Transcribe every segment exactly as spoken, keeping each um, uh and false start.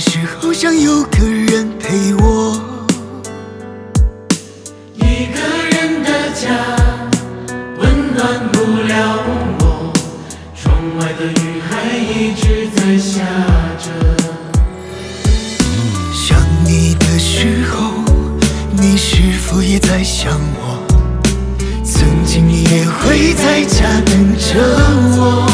时候想有个人陪我。 一个人的家温暖不了我，窗外的雨还一直在下着。 想你的时候，你是否也在想我？曾经你也会在家等着我。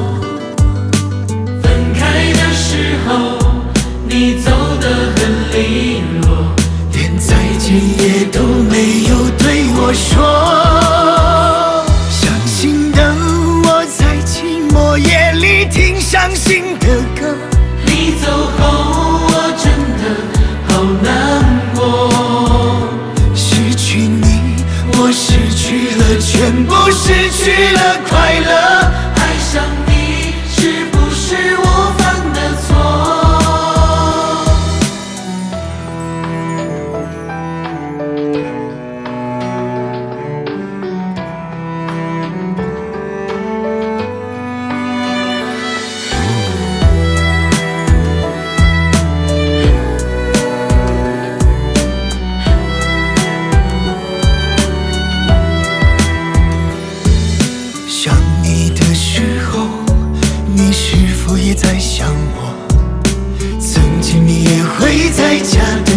分开的时候，你走得很利落， 连再见也都没有对我说。伤心的我在寂寞夜里听伤心的歌， 你走后我真的好难过。 失去你，我失去了全部，失去了快乐。 爱上你是不是我犯的错？ 想你的时候，你是否也在想我？曾经你也会在家等